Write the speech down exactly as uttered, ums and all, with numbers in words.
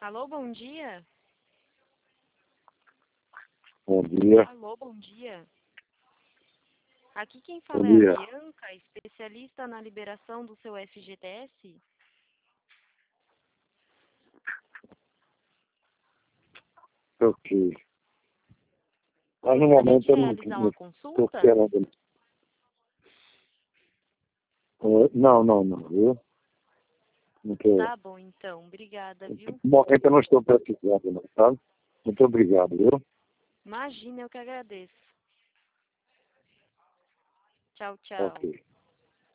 Alô, bom dia? Bom dia. Alô, bom dia. Aqui quem Bom fala é dia. a Bianca, especialista na liberação do seu F G T S. Ok. Mas no Gostaria de momento eu não realizar uma estou consulta? querendo. Eh, Não, não, não, viu? Não tô, Tá bom, então. Obrigada, viu? no momento eu não estou precisando, não, sabe? Muito obrigado, viu? Imagina, eu que agradeço. Tchau, tchau. Ok.